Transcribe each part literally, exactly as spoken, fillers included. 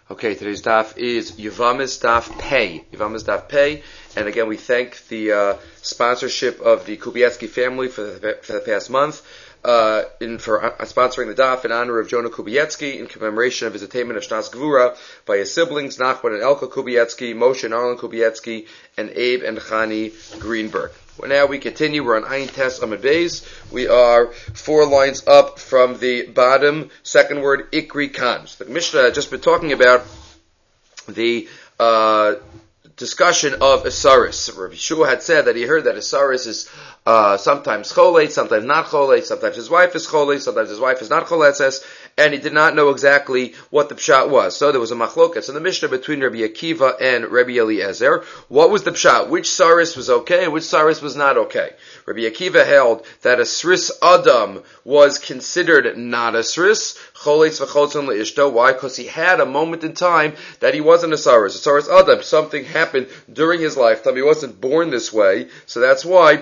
Okay, today's daf is Yevamis Daf Pei. Yevamis Daf Pei, and again we thank the uh, sponsorship of the Kubietsky family for the, for the past month, uh, in for uh, sponsoring the daf in honor of Jonah Kubietsky in commemoration of his attainment of Shnas Gvura by his siblings Nachman and Elka Kubietsky, Moshe and Arlen Kubietsky, and Abe and Chani Greenberg. Well, now we continue. We're on Ayin Tes Amud Beis. We are four lines up from the bottom. Second word, Ikri Kan. So the Mishnah had just been talking about the uh, discussion of Asaris. Rabbi Yeshua had said that he heard that Asaris is uh, sometimes Cholei, sometimes not Cholei, sometimes his wife is Cholei, sometimes his wife is not Choletzes, and he did not know exactly what the pshat was. So there was a machlokas in the Mishnah between Rabbi Akiva and Rabbi Eliezer. What was the pshat? Which saris was okay and which saris was not okay? Rabbi Akiva held that a sris adam was considered not a sris, choletz v'chotzon le'ishto. Why? Because he had a moment in time that he wasn't a saris. A saris adam, something happened during his lifetime. He wasn't born this way, so that's why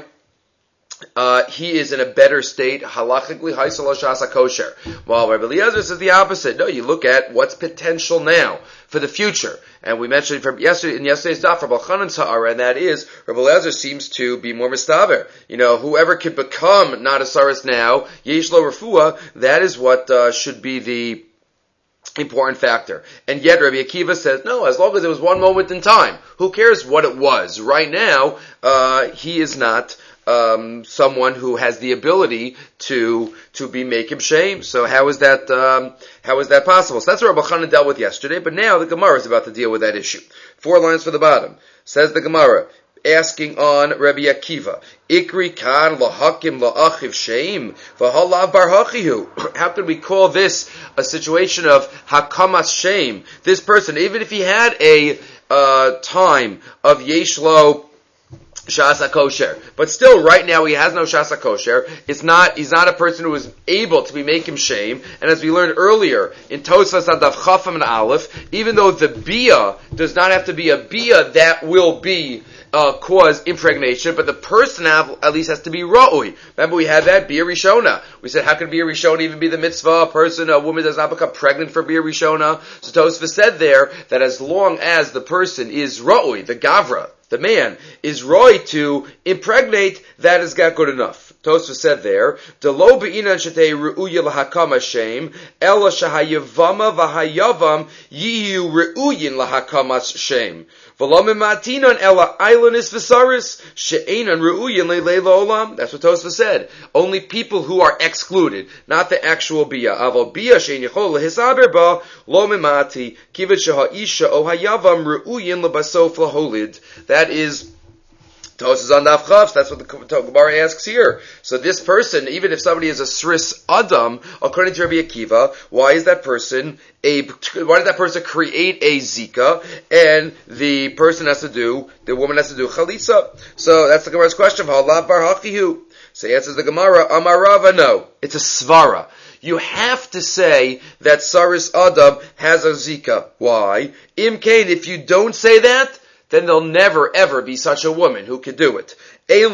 Uh, he is in a better state, halachically, haisal shasa kosher. While Rabbi Eliezer says the opposite. No, you look at what's potential now for the future. And we mentioned from yesterday, in yesterday's daf, Rabbi Chanan Sa'ara, and that is, Rabbi Eliezer seems to be more mistaver. You know, whoever could become not a saris now, yesh lo refuah, that is what uh, should be the important factor. And yet Rabbi Akiva says, no, as long as it was one moment in time, who cares what it was? Right now, uh, he is not Um, someone who has the ability to to be making shame. So how is that um, how is that possible? So that's what Rabbi Chanan dealt with yesterday, but now the Gemara is about to deal with that issue. Four lines for the bottom. Says the Gemara, asking on Rabbi Akiva, Ikri kan lahakim laachiv shame v'halav bar hachihu. How could we call this a situation of hakamas shame? This person, even if he had a uh, time of yeshlo Shasa kosher, but still, right now he has no shasa kosher. It's not. He's not a person who is able to be making shame. And as we learned earlier in Tosfos Adav Chafam and Aleph, even though the bia does not have to be a bia that will be uh, cause impregnation, but the person have, at least has to be ra'ui. Remember, we had that bia rishona. We said, how can bia rishona even be the mitzvah? A person, a woman, does not become pregnant for bia rishona. So Tosfos said there that as long as the person is ra'ui, the gavra, the man, is roy to impregnate, that is got good enough. Tosfos said there, Delo be'inan shetei re'uya lahakam hashem, ela shahayavama v'hayavam yiyu re'uyin lahakam hashem. V'lo mematinan ela ailonis v'saris, she'enan re'uyin le'lei la'olam. That's what Tosfos said. Only people who are excluded, not the actual bia. Aval bia she'en yichol lehisaber ba, lo memati, kivet sheha'isha o hayavam re'uyin lebasof laholid. That is Tosfos on Daf Chav. That's what the Gemara asks here. So this person, even if somebody is a sris adam, according to Rabbi Akiva, why is that person a? Why did that person create a zika? And the person has to do, the woman has to do chalitza. So that's the Gemara's question. Halav bar hachihu. So he answers the Gemara, Amar Rava, no, it's a svara. You have to say that saris adam has a zika. Why? Im kain, if you don't say that, then there'll never ever be such a woman who could do it. There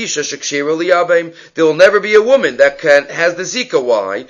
will never be a woman that can has the zika. Why?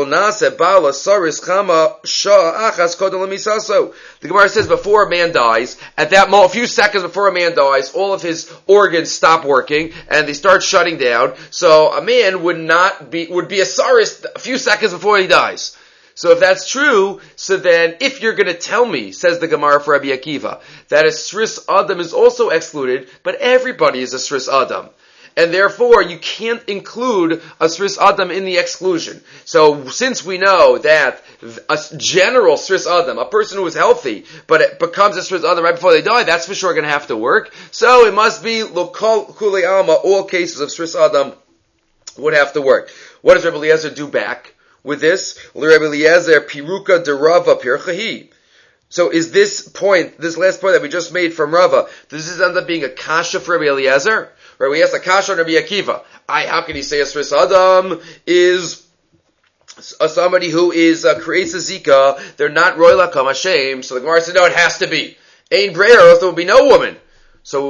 The Gemara says before a man dies, at that moment, a few seconds before a man dies, all of his organs stop working and they start shutting down. So a man would not be would be a saris a few seconds before he dies. So if that's true, so then if you're going to tell me, says the Gemara for Rabbi Akiva, that a sris adam is also excluded, but everybody is a sris adam. And therefore, you can't include a sris adam in the exclusion. So since we know that a general sris adam, a person who is healthy, but it becomes a sris adam right before they die, that's for sure going to have to work. So it must be lokal kulei alma, all cases of sris adam would have to work. What does Rabbi Eliezer do back with this? Rabbi Eliezer piruka de Rava pirchahi. So is this point, this last point that we just made from Rava, does this end up being a kasha for Rabbi Eliezer? Right, we asked a kasha on Rabbi Akiva. I, how can he say a sris adam is uh, somebody who is uh, creates a zika? They're not roy lakam hashem. So the Gemara said, no, it has to be. Ein breira, else there will be no woman. So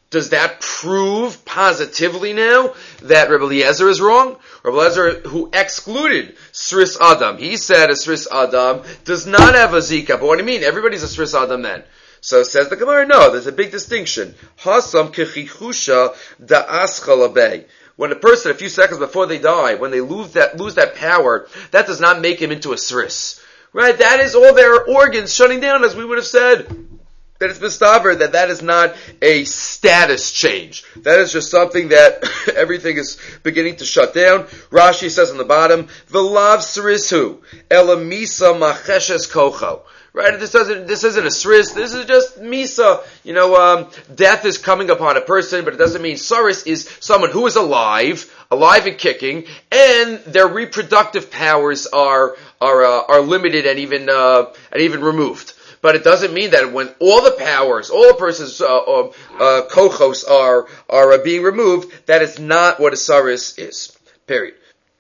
Does that prove positively now that Rebbe Eliezer is wrong? Rebbe Eliezer, who excluded Sris Adam, he said a Sris Adam does not have a Zika. But what do you mean? Everybody's a Sris Adam then. So says the Gemara, no, there's a big distinction. Hasam kechichusha da'ascha labei. When a person, a few seconds before they die, when they lose that lose that power, that does not make him into a Sris. Right? That is all their organs shutting down, as we would have said. That it's mistaver, that that is not a status change. That is just something that everything is beginning to shut down. Rashi says on the bottom, V'lav srishu, elamisa macheshes kocho. Right? This doesn't, this isn't a sris, this is just misa. You know, um, death is coming upon a person, but it doesn't mean saris is someone who is alive, alive and kicking, and their reproductive powers are, are, uh, are limited and even, uh, and even removed. But it doesn't mean that when all the powers, all a person's uh, uh, uh, kochos are are uh, being removed, that is not what a saris is. Period.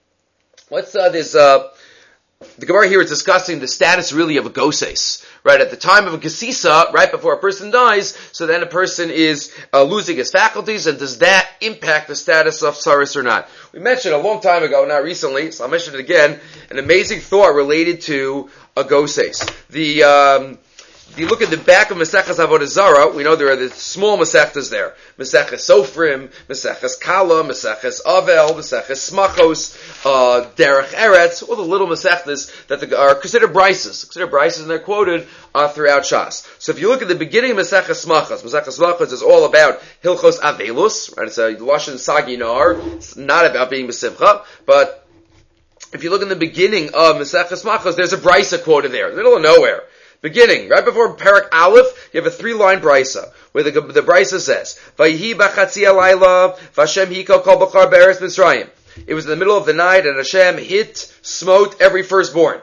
What's uh, this? Uh, the Gemara here is discussing the status really of a goses. Right at the time of a gesisa, right before a person dies, so then a person is uh, losing his faculties, and does that impact the status of saris or not? We mentioned a long time ago, not recently, so I'll mention it again. An amazing thought related to a goses. The um, If you look at the back of Maseches Avodah Zarah, we know there are the small Masechtas there. Maseches Sofrim, Maseches Kala, Maseches Avel, Maseches Smachos, uh, Derech Eretz, all the little Masechtas that the, are considered brises. Considered brises, and they're quoted uh, throughout Shas. So if you look at the beginning of Maseches Smachos, Maseches Smachos is all about Hilchos Avelus, right? It's a Lashon Saginar. It's not about being Besimcha, but if you look in the beginning of Maseches Smachos, there's a brisa quoted there, in the middle of nowhere. Beginning, right before Parak Aleph, you have a three-line brisa, where the, the brisa says, Vayihi b'chatzi alayla, v'Hashem hiko kol b'char be'eretz Mitzrayim. It was in the middle of the night, and Hashem hit, smote every firstborn.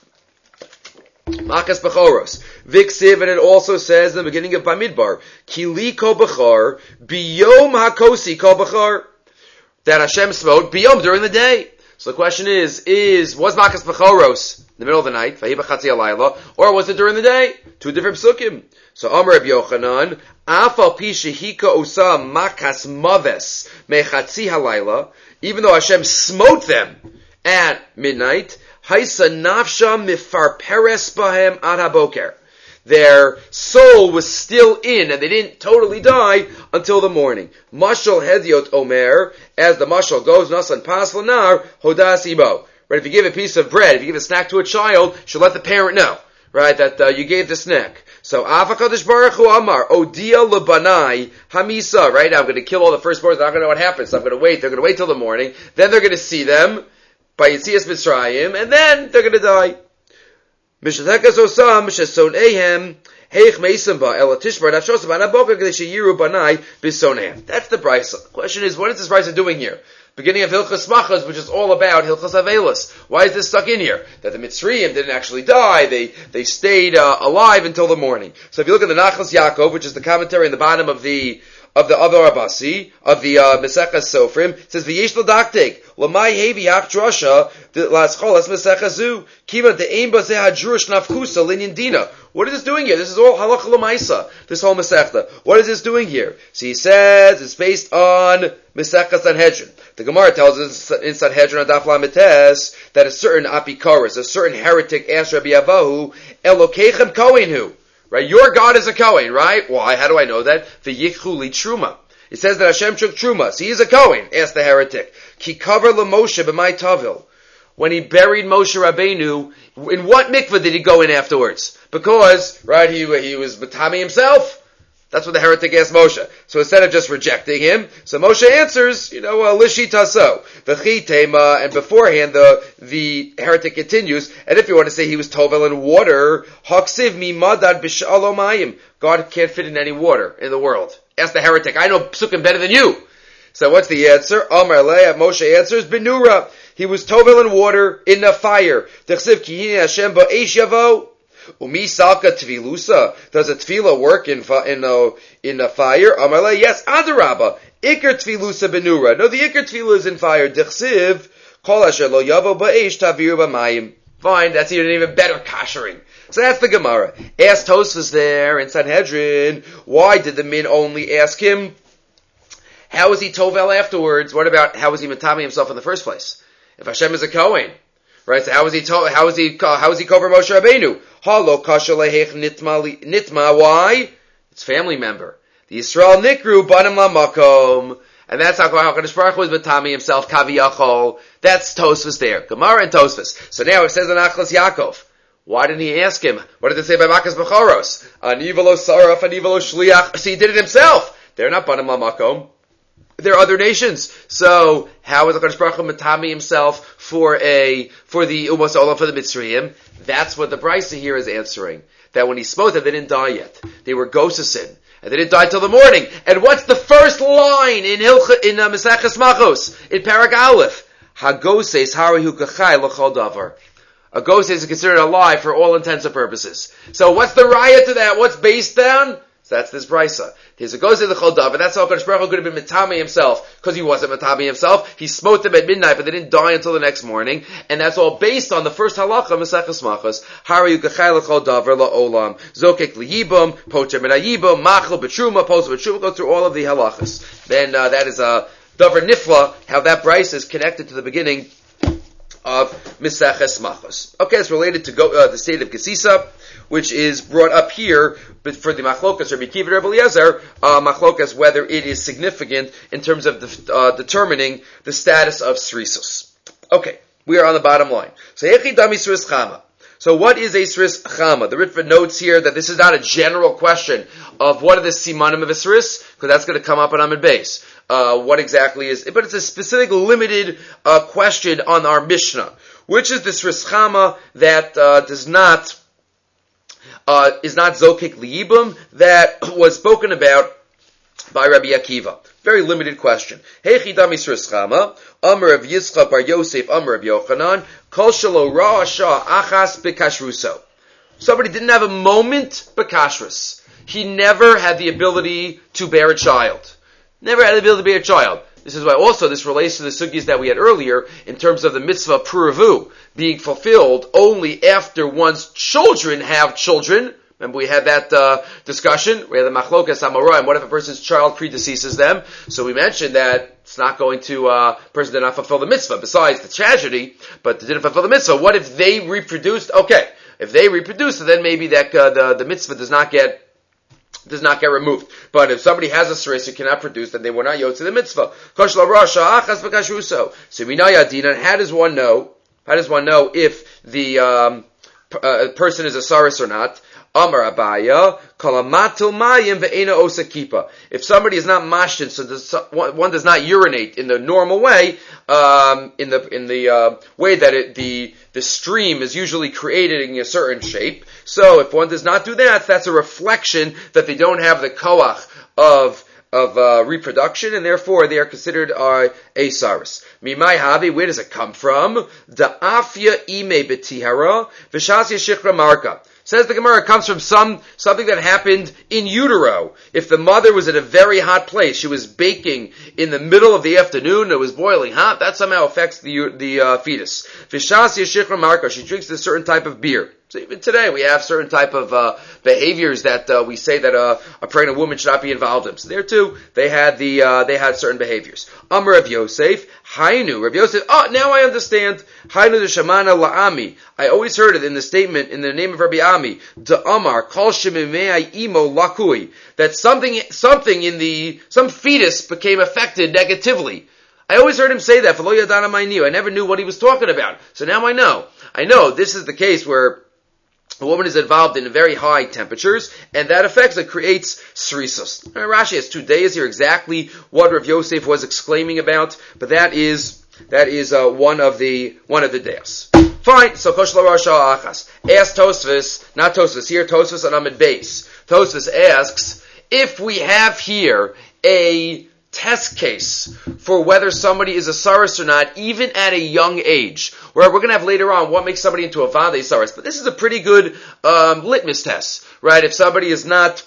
Makas b'choros. Viksiv, and it also says in the beginning of Bamidbar, Kili kol b'char, biyom hakosi kol b'char. That Hashem smote biyom during the day. So the question is, is, was Makas b'choros in the middle of the night, or was it during the day? Two different psukim. So Amar Reb Yochanan, Afal pi shehika usa makas maves mechatzi halayla, even though Hashem smote them at midnight, haisa nafsha mifarperes bahem ad haboker. Their soul was still in, and they didn't totally die until the morning. Mashal hediot omer, as the mashal goes, nasan pas lanar hodas ibo. Right, if you give a piece of bread, if you give a snack to a child, you should let the parent know, right, that uh, you gave the snack. So, Avakadosh Baruch Hu Amar, Odia lebanai hamisa, right, now I'm going to kill all the firstborns, I'm not going to know what happens, so I'm going to wait, they're going to wait till the morning, then they're going to see them, by Yitzias Mitzrayim, and then they're going to die. Mishatekas osam, Mishasoneihem, Heich Meisamba, Elatishbar, Nafshosam, Anaboka, Gdeshiyiru Banai, Bisonehem. That's the brisa. The question is, what is this brisa doing here? Beginning of Hilchos Smachos, which is all about Hilchos Avelis. Why is this stuck in here? That the Mitzrayim didn't actually die, they, they stayed, uh, alive until the morning. So if you look at the Nachlas Yaakov, which is the commentary in the bottom of the, of the Avar Abasi, of the, uh, Maseches Sofrim, it says, V'yesh l'daktik, l'mai hevi hach drasha, l'ascholas Maseches zu, kima de'ein bazeh hadrush nafkusa linyan dina. What is this doing here? This is all halacha l'maisa, this whole Masechta. What is this doing here? So he says, it's based on Masechta Sanhedrin. The Gemara tells us in Sanhedrin Adaf Lamites that a certain apikoros, a certain heretic asked Rabbi Avahu, Elokechem Kohenhu. Right? Your God is a Kohen, right? Why? How do I know that? V'yichchu li truma. It says that Hashem took truma. So he is a Kohen, asked the heretic. Ki cover l'Moshe b'mai tavil. When he buried Moshe Rabbeinu, in what mikveh did he go in afterwards? Because, right, he, he was Matami himself. That's what the heretic asked Moshe. So instead of just rejecting him, so Moshe answers, you know, uh, Lishi Taso. V'chi tema, and beforehand the, the heretic continues, and if you want to say he was tovel in water, Haksiv mi madad b'shalomayim. God can't fit in any water in the world. Ask the heretic, I know psukim better than you. So what's the answer? Amar Leah, Moshe answers, Benura. He was tovel in water, in a fire. T'chsiv kihini Hashem ba'esh yavo. Umi salka tvilusa. Does a tvila work in in a in a fire? Amarle, yes, adarabba. Iker tvilusa benura. No, the ikar tvila is in fire. Dichsiv kol asher lo yavo ba'esh taviru b'mayim. Fine, that's even even better kashering. So that's the Gemara. Asked Tosfos there in Sanhedrin, why did the min only ask him how was he Tovel afterwards? What about how was he Matami himself in the first place? If Hashem is a Kohen, right? So how was he to, how was he how was he cover Moshe Rabbeinu? Halo kasha lehech nitma nitma. Why? It's family member. The Yisrael Nikru banim lamakom. And that's how HaKadosh Baruch Hu is Matami himself, Kaviyachol. That's Tosfos there. Gemara and Tosfos. So now it says in Achlas Yaakov. Why didn't he ask him? What did it say by Makas Bechoros? Anivalo Saraf, Anivalo Shliach. So he did it himself. They're not Banim Lamakom. They're other nations. So how is HaKadosh Baruch Hu Matami himself for a, for the Umos Olam, for the Mitzrayim? That's what the Brisa here is answering. That when he spoke them, they didn't die yet. They were Gosasin. And they didn't die till the morning. And what's the first line in Hilcha, in uh, Maseches Machos, in Parag Aleph? Hagoses harihu kachai l'chol davar. A goses is considered alive for all intents and purposes. So what's the raya to that? What's based on? So that's this brisa. Here's a goses l'chol davar. That's how HaKadosh Baruch Hu could have been Matami himself, because he wasn't Matami himself. He smote them at midnight, but they didn't die until the next morning. And that's all based on the first halacha, Maseches Machos. Harihu kachai l'chol davar la'olam. Zokek liyibum, pocher menayibum, machel b'truma, poser b'truma. Go through all of the halachas. Then uh, that is a uh, davar nifla, how that brisa is connected to the beginning of Maseches Machos. Okay, it's related to go, uh, the state of Gesisa, which is brought up here, but for the Machlokas, Rabbi Kiva, Rabbi Eliezer, uh, Machlokas, whether it is significant in terms of the, uh, determining the status of Srisus. Okay, we are on the bottom line. So, Yechidam Yisris Chama. So what is a Sris Chama? The Ritva notes here that this is not a general question of what are the Simanim of a Sris, because that's going to come up on Amid Beis. Uh, what exactly is, but it's a specific limited uh, question on our Mishnah, which is the Sris Chama that uh, does not uh, is not Zokik Liyibum, that was spoken about by Rabbi Akiva. Very limited question. Hechidam Sris Chama, Amar of Yitzchak bar Yosef, Amar of Yochanan, Kol shelo ra'asha achas b'kashruso. Somebody didn't have a moment b'kashrus. He never had the ability to bear a child. Never had the ability to bear a child. This is why also this relates to the sugis that we had earlier in terms of the mitzvah puravu being fulfilled only after one's children have children. Remember we had that uh, discussion where the machlokas amoraim, what if a person's child predeceases them? So we mentioned that it's not going to, uh, person did not fulfill the mitzvah, besides the tragedy, but they didn't fulfill the mitzvah. What if they reproduced? Okay, if they reproduced, then maybe that uh, the, the mitzvah does not get does not get removed. But if somebody has a seres who cannot produce, then they were not yotze the mitzvah. So minaya dinan, how does one know? How does one know if the um, uh, person is a saris or not? Amar Abaya, kalamatul mayim ve'ena osa kipa. If somebody is not mashtin, so does, one does not urinate in the normal way, um, in the in the uh, way that it, the the stream is usually created in a certain shape. So if one does not do that, that's a reflection that they don't have the koach of of uh, reproduction, and therefore they are considered uh, asaris. Mimai havi, where does it come from? Da'afya ime betihara v'shasya shikra marka. Says the Gemara, it comes from some something that happened in utero. If the mother was at a very hot place, she was baking in the middle of the afternoon, it was boiling hot, that somehow affects the the uh, fetus. V'shasya shikra marka, she drinks a certain type of beer. So even today we have certain type of uh, behaviors that uh, we say that uh, a pregnant woman should not be involved in. So there too, they had the uh, they had certain behaviors. Amar Rav Yosef, Hainu, Rav Yosef. Oh, now I understand. Hainu the Shamana la'ami. I always heard it in the statement in the name of Rabbi Ami. De Amar Kol shemimei imo lakui, that something something in the some fetus became affected negatively. I always heard him say that. V'lo yadana ma'niu. I never knew what he was talking about. So now I know. I know this is the case where a woman is involved in very high temperatures, and that affects, it creates srisus. Rashi has two days here, exactly what Rav Yosef was exclaiming about, but that is, that is, uh, one of the, one of the days. Fine, so Kosh la Rasha Achas. Ask Tosfos, not Tosfos here, Tosfos on Amid Beis. Tosfos asks, if we have here a test case for whether somebody is a saris or not, even at a young age. Where we're going to have later on what makes somebody into a vade saris. But this is a pretty good um, litmus test, right? If somebody is not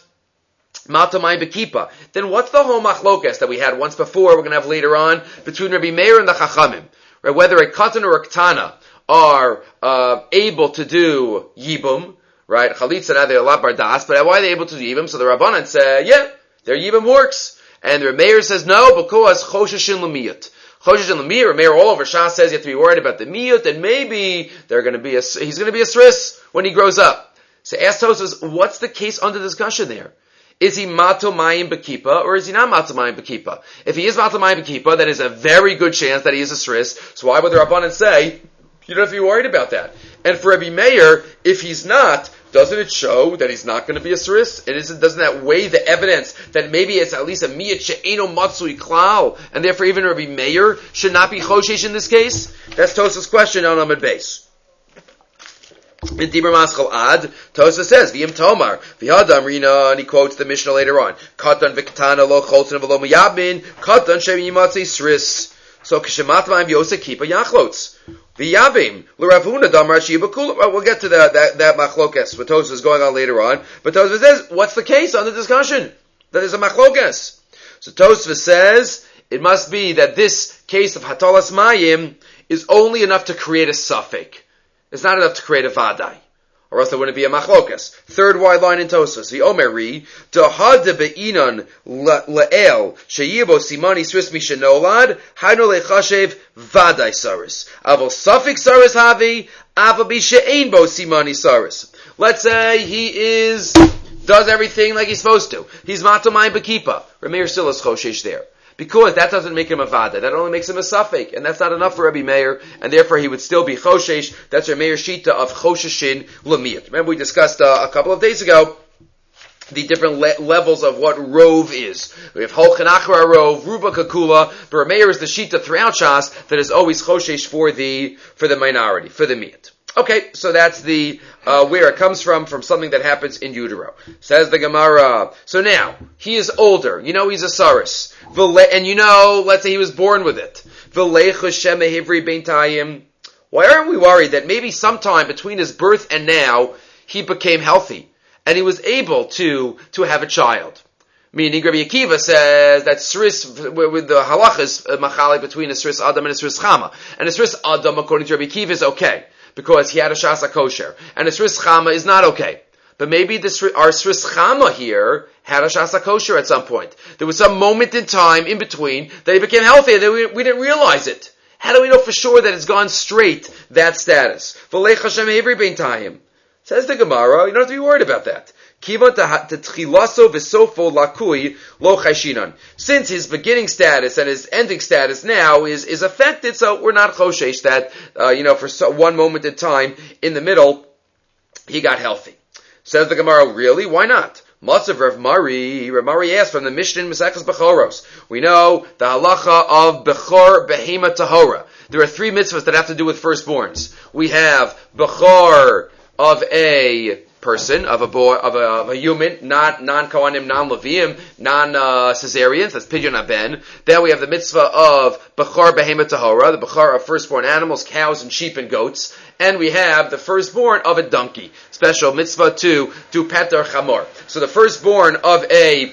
matamai bekipa, then what's the whole machlokas that we had once before? We're going to have later on between Rabbi Meir and the Chachamim, right? Whether a katan or a ktana are uh, able to do yibum, right? Chalitza, now they're a lot bardas, but why are they able to do yibum? So the Rabbanan say, yeah, their yibum works. And the Meir says no, because Choshishin Lamiyut. Choshishin Lamiyut, Meir all over Shas says you have to be worried about the Miyut, and maybe they're going to be a, he's going to be a Sris when he grows up. So ask Tosfos, what's the case under discussion there? Is he Mato Mayim Bekipa, or is he not Mato Mayim Bekipa? If he is Mato Mayim Bekipa, then is a very good chance that he is a Sris. So why would the Rabbanan say, you don't have to be worried about that? And for Rabbi Meir, if he's not, doesn't it show that he's not going to be a Sris? And isn't, doesn't that weigh the evidence that maybe it's at least a Miyat She'eno Matsui Klal, and therefore even Rabbi Meir should not be Choshesh in this case? That's Tosfos' question on Amud Beis. In Dibur Maschal Ad, Tosfos says, V'im Tomar, V'hadam Rina, and he quotes the Mishnah later on, Katan V'katana lo cholton v'lo miyabin, Katan shem yimatzei Sris. So, Kishemat ma'im yosek kipa yachlotz. V'yavim, l'Ravuna damar shibakul. Well, we'll get to the, that, that machlokes, what Tosfos is going on later on. But Tosfos says, what's the case on the discussion? That is a machlokes. So Tosfos says, it must be that this case of Hatalas Mayim is only enough to create a suffix. It's not enough to create a vadai, or else there wouldn't be a machlokas. Third wide line in Tosfos. The Omeri dahad beinan leel sheyibo simani sris mishenolad haino lechashev vadai saris avol suffix saris havi avabi she'ein bo simani saris. Let's say he is does everything like he's supposed to. He's matomayim bekipa. Rameir still is choshesh there. Because that doesn't make him a vada. That only makes him a suffix. And that's not enough for Rabbi Meir. And therefore he would still be choshesh. That's Rabbi Meir's shita of chosheshin lamiyat. Remember we discussed uh, a couple of days ago the different le- levels of what rove is. We have holchan achra rove, ruba kakula. But Rabbi Meir is the shita throughout Shas that is always choshesh for the, for the minority, for the miyat. Okay, so that's the, uh, where it comes from, from something that happens in utero. Says the Gemara. So now, he is older. You know he's a saris. And you know, let's say he was born with it. Why aren't we worried that maybe sometime between his birth and now, he became healthy, and he was able to, to have a child? Meaning, Rabbi Akiva says that Sris, with the halachas, uh, machalik between a Sris Adam and a Sris Chama. And a Sris Adam, according to Rabbi Akiva, is okay, because he had a Shasa kosher. And a Sris Chama is not okay. But maybe the, our Sris Chama here had a Shasa kosher at some point. There was some moment in time in between that he became healthy and we, we didn't realize it. How do we know for sure that it's gone straight, that status? V'lech Hashem every beintayim. Says the Gemara, you don't have to be worried about that. Since his beginning status and his ending status now is, is affected, so we're not choshesh that, uh, you know, for so, one moment in time in the middle, he got healthy. Says the Gemara, really? Why not? Matzav Rav Mari, Rav Mari asked from the Mishnah in Maseches Bechoros. We know the halacha of Bechor Behema Tahora. There are three mitzvahs that have to do with firstborns. We have Bechor of a person, of a boy, of a, of a human, not non-Kohanim, non-Leviim, non-Caesareans, that's Pidyon Aben. Then we have the mitzvah of Bechor Behema Tahora, the Bechor of firstborn animals, cows and sheep and goats. And we have the firstborn of a donkey. Special mitzvah to do Petar Chamor. So the firstborn of a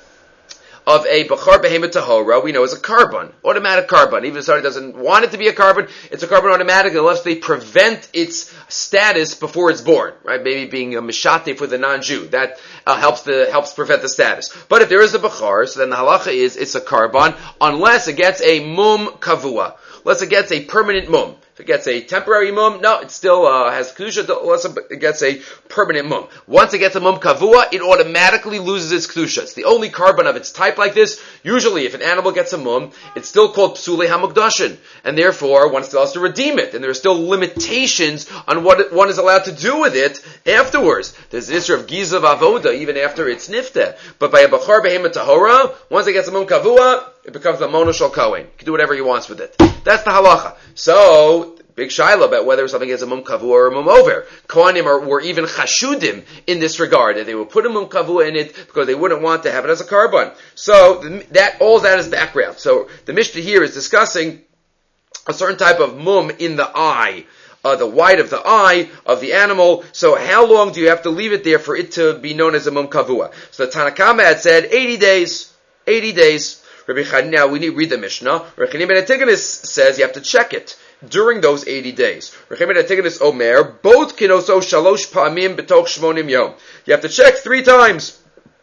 of a Bechor Behema Tahora, we know is a carbon, automatic carbon. Even if somebody doesn't want it to be a carbon, it's a carbon automatic unless they prevent its status before it's born, right? Maybe being a mishate for the non-Jew. That uh, helps the helps prevent the status. But if there is a Bechor, so then the halacha is it's a carbon unless it gets a mum kavua. Unless it gets a permanent mum. If it gets a temporary mum, no, it still uh, has kedusha. Unless it gets a permanent mum. Once it gets a mum kavua, it automatically loses its kedusha. It's the only carbon of its type like this. Usually, if an animal gets a mum, it's still called psulei hamukdashin, and therefore one still has to redeem it. And there are still limitations on what one is allowed to do with it afterwards. There's the issue of gizav avoda even after it's nifta. But by a bechor behema tahora, once it gets a mum kavua, it becomes the monoshal kohen. He can do whatever he wants with it. That's the halacha. So, big shaila about whether something is a mum kavua or a mum over. Kohanim are, were even chashudim in this regard. That they would put a mum kavua in it because they wouldn't want to have it as a carbon. So, that all that is background. So, the Mishnah here is discussing a certain type of mum in the eye. Uh, the white of the eye of the animal. So how long do you have to leave it there for it to be known as a mum kavua? So the Tanakama had said eighty days. eighty days. Rabbi Chanan, now we need to read the Mishnah. Rabbi Chanan ben Antigonus says you have to check it during those eighty days. Rabbi Chanan ben Antigonus Omer, both kinoso shalosh pa'amim betoch shmonim yom. You have to check three times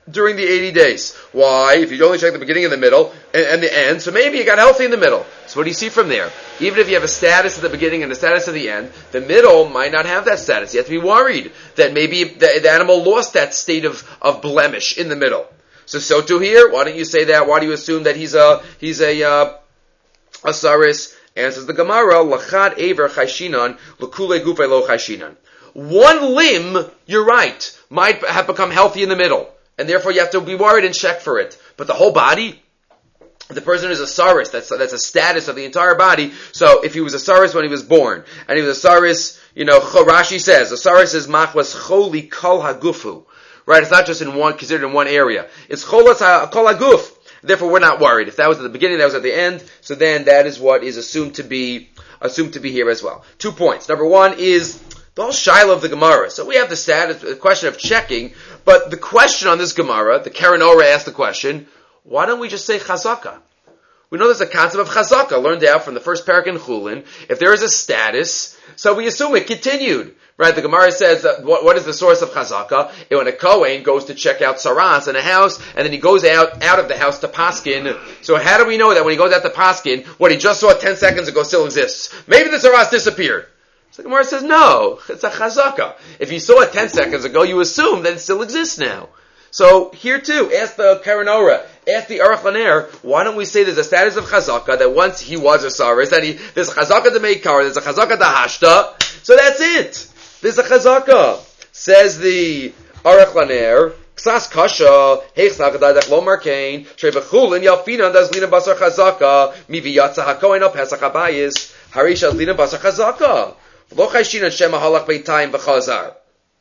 during the eighty days. Why? If you only check the beginning and the middle and, and the end, so maybe you got healthy in the middle. So what do you see from there? Even if you have a status at the beginning and a status at the end, the middle might not have that status. You have to be worried that maybe the, the animal lost that state of, of blemish in the middle. So, so too here, why don't you say that? Why do you assume that he's a, he's a, uh, a saris? Answers the Gemara, lachad aver chayshinan, l'kule gufe lo chayshinan. One limb, you're right, might have become healthy in the middle, and therefore you have to be worried and check for it. But the whole body, the person is a saris, that's, that's a status of the entire body. So if he was a saris when he was born, and he was a saris, you know, Rashi says, a saris is machlas choli kol hagufu. Right, it's not just in one, considered in one area. It's cholas kol haguf. Therefore, we're not worried. If that was at the beginning, that was at the end, so then that is what is assumed to be, assumed to be here as well. Two points. Number one is the whole shiloh of the Gemara. So we have the status, the question of checking, but the question on this Gemara, the Karen Ora asked the question, why don't we just say chazaka? We know there's a concept of chazaka, learned out from the first parak in Chulin. If there is a status, so we assume it continued. Right, the Gemara says that what, what is the source of chazaka? And when a Kohen goes to check out saras in a house, and then he goes out, out of the house to paskin. So how do we know that when he goes out to paskin, what he just saw ten seconds ago still exists? Maybe the saras disappeared. So the Gemara says, no, it's a chazaka. If you saw it ten seconds ago, you assume that it still exists now. So here too, ask the Karen Ora, ask the Aruch LaNer, why don't we say there's a status of chazaka, that once he was a saris, that he, there's a chazaka to Meikar, there's a chazaka to Hashta, so that's it. There's a chazaka. Says the Aruch LaNer, Ksas kasha, heich sakadadach lo markein, shebechulin yalfinan das lina basar chazaka, mivi yatsa hakoin al pesach habayis, harisha lina basar chazaka. Lo chayshin and shema halach beitayim v'chazar.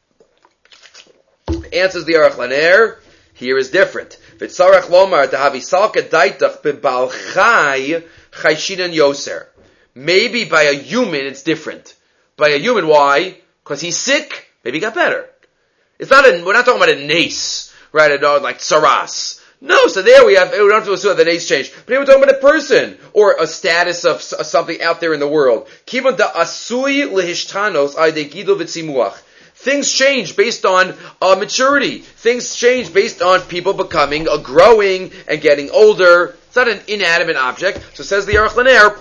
Answers the Aruch LaNer, here is different. V'tzarech lomar tahavi salka daitach bebal chai chayshinan yoser. Maybe by a human it's different. By a human, why? Because he's sick, maybe he got better. It's not a, we're not talking about a nace, right? A, like saras. No, so there we have, we don't have to assume that the nace changed. But here we're talking about a person, or a status of, of something out there in the world. Kivon da asui lehishtanos aydei gidul v'tzimuach. Things change based on uh, maturity. Things change based on people becoming, uh, growing, and getting older. It's not an inanimate object. So says the Aruch LaNer,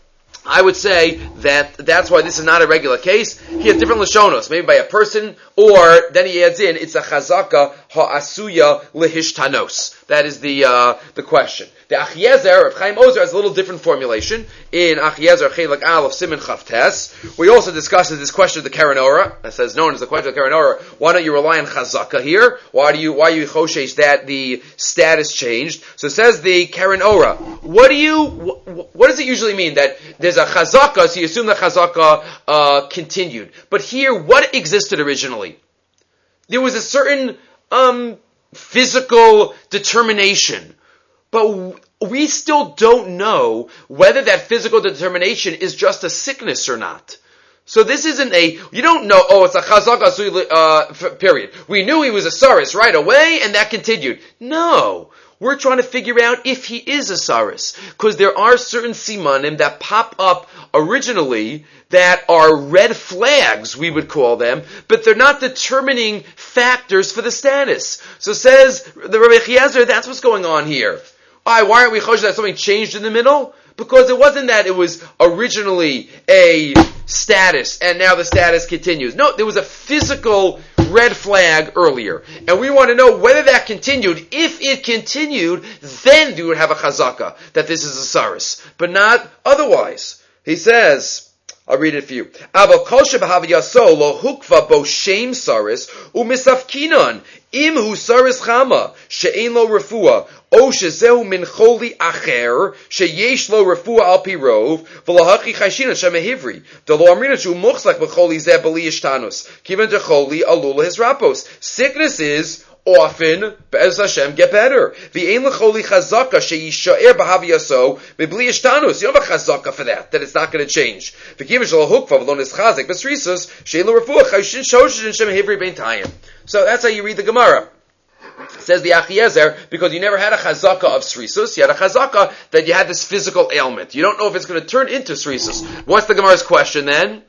I would say that that's why this is not a regular case. He has different lashonos, maybe by a person, or then he adds in, it's a chazaka ha'asuya lehishtanos. That is the uh, the question. The Achiezer of Chaim Ozer has a little different formulation. In Achiezer Chelak Aleph Siman Chavtes, we also discusses this question of the Karen Ora, that says known as the question of the Karen Ora. Why don't you rely on chazaka here? Why do you why you choshesh that the status changed? So says the Karen Ora. What do you what, what does it usually mean that there's a chazaka? So you assume the chazaka uh, continued, but here what existed originally? There was a certain um, physical determination. But we still don't know whether that physical determination is just a sickness or not. So this isn't a, you don't know, oh, it's a chazak asui, uh, period. We knew he was a saris right away, and that continued. No. We're trying to figure out if he is a saris. Because there are certain simanim that pop up originally that are red flags, we would call them, but they're not determining factors for the status. So says the Rabbi Eliezer, that's what's going on here. Why, why aren't we choshesh that something changed in the middle? Because it wasn't that it was originally a status and now the status continues. No, there was a physical red flag earlier. And we want to know whether that continued. If it continued, then you would have a chazaka, that this is a saris. But not otherwise. He says, I'll read it for you. Abo kol shebahav yaso lo hukva bo shem saris umisafkinan im hu saris chama she'ein lo refuah o shezehu min choli acher sheyesh lo refuah al pi rov v'lahachi chayshinan shemehivri delo amrina shu muchzak b'choli zeh b'li yishtanus kiven de choli alula his rapos. Sicknesses often, Be'ez Hashem, get better. V'ein l'choli chazaka she'yishaer b'havi yaso b'bli yishtanus. You don't have a chazaka for that, that it's not going to change. V'kiven shelo hukva v'lo nischazek b'srisus she'ein lo refuah chayshin shoshin shem hivri bein tayim. So that's how you read the Gemara. Says the Achiezer, because you never had a chazaka of srisus, you had a chazaka that you had this physical ailment. You don't know if it's going to turn into srisus. What's the Gemara's question then?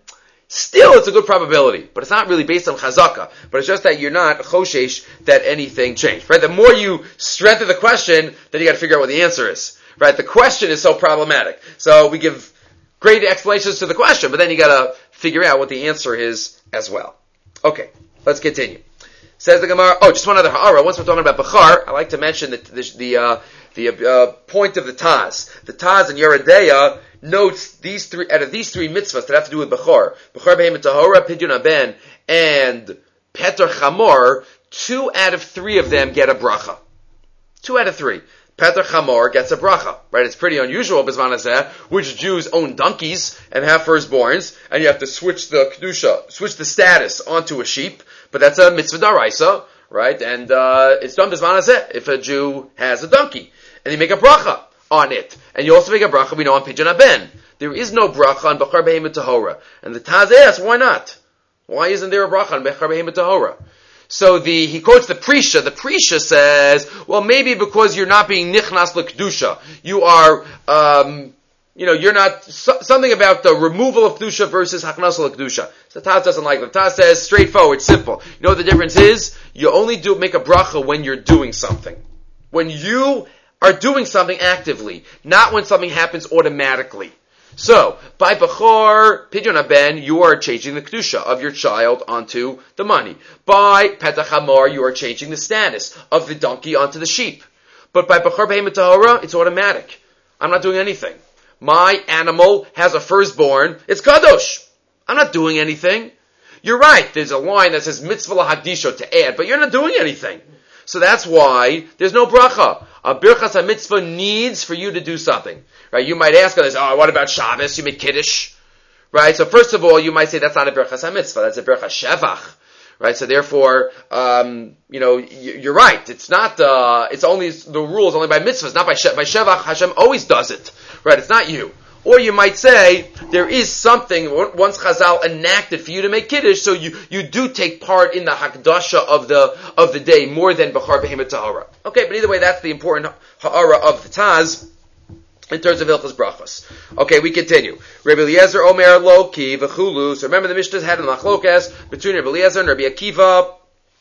still it's a good probability, but it's not really based on chazaka, but it's just that you're not choshesh that anything changed, right? The more you strengthen the question, then you got to figure out what the answer is, right? The question is so problematic. So we give great explanations to the question, but then you got to figure out what the answer is as well. Okay, let's continue. Says the Gemara. Oh, just one other ha'ara. Once we're talking about Bechar, I like to mention the the the, uh, the uh, point of the Taz. The Taz in Yeredeya notes these three out of these three mitzvahs that have to do with Bechar, Bechar behemoth tahora, pidyon haben, and Peter Chamor. Two out of three of them get a bracha. Two out of three. Peter Chamor gets a bracha, right? It's pretty unusual, Bizman Hazeh, which Jews own donkeys and have firstborns, and you have to switch the kedusha, switch the status onto a sheep, but that's a mitzvah daraisa, right? And uh, it's done Bizman Hazeh if a Jew has a donkey, and you make a bracha on it, and you also make a bracha, we know, on Pidyon Haben. There is no bracha on Bechar behemoth tahora, and the Taz asks, why not? Why isn't there a bracha on Bechar behemoth tahora? So the, he quotes the Prisha. The Prisha says, well, maybe because you're not being nichnas l'kedusha. You are, um, you know, you're not, so, something about the removal of kedusha versus haknas l'kedusha. So the Taz doesn't like it. The Taz says, straightforward, simple. You know what the difference is? You only do, make a bracha when you're doing something. When you are doing something actively, not when something happens automatically. So, by Bechor, Pidyon Haben, you are changing the Kedusha of your child onto the money. By Petach Hamor, you are changing the status of the donkey onto the sheep. But by Bechor Behemoth Tahora, it's automatic. I'm not doing anything. My animal has a firstborn, it's Kadosh. I'm not doing anything. You're right, there's a line that says Mitzvah LaHakdisho to add, but you're not doing anything. So that's why there's no bracha. A birchas ha-mitzvah needs for you to do something. Right? You might ask others, oh, what about Shabbos? You make Kiddush? Right? So first of all, you might say that's not a birchas ha-mitzvah, that's a birchas shevach. Right? So therefore, um, you know, you're right. It's not, uh, it's only, the rule is only by mitzvahs, not by, she- by shevach. Hashem always does it. Right? It's not you. Or you might say, there is something, once Chazal enacted for you to make Kiddush, so you, you do take part in the Hakdasha of the, of the day, more than Bechar Behemoth Tahora. Okay, but either way, that's the important Ha'ara of the Taz, in terms of Hilchos Brachos. Okay, we continue. Rabbi Eliezer Omer Loki V'chulu. So remember the Mishnah had a Machlokas between Rabbi Eliezer and Rabbi Akiva,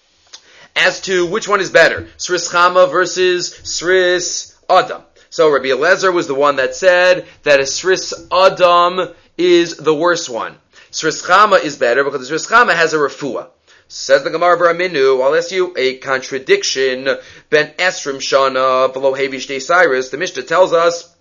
as to which one is better, Sris Chama versus Sris Adam. So Rabbi Eliezer was the one that said that a Sris Adam is the worst one. Sris Chama is better because the Sris Chama has a refuah. Says the Gemara Baraminu, I'll ask you a contradiction. Ben Esrim Shana below Havish De Cyrus. The Mishnah tells us